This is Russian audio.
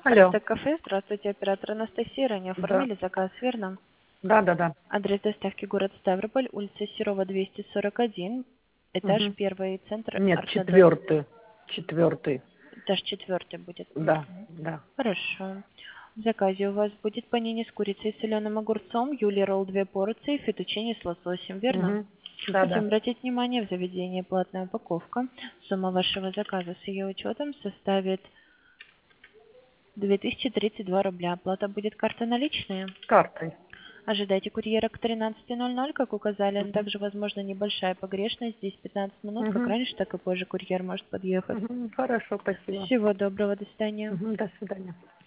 Алло. Артек кафе, здравствуйте, оператор Анастасия, ранее Да. оформили заказ, верно? Да. Адрес доставки город Ставрополь, улица Серова, 241, этаж Мгм. первый, центр Нет, Ортодонт. четвертый. Четвертый. Этаж четвертый будет. Да, Мгм. да. Хорошо. В заказе у вас будет панини с курицей и соленым огурцом, юли ролл 2 порции, фетучини с лососем, верно? Угу. Да. Хотим обратить внимание, в заведении платная упаковка. Сумма вашего заказа с ее учетом составит 2032 рубля. Оплата будет карта наличные. Картой. Ожидайте курьера к 13:00, как указали. Но Угу. также возможна небольшая погрешность. Здесь 15 минут. Как Угу. раньше, так и позже курьер может подъехать. Угу. Хорошо, спасибо. Всего доброго. До свидания. Угу. До свидания.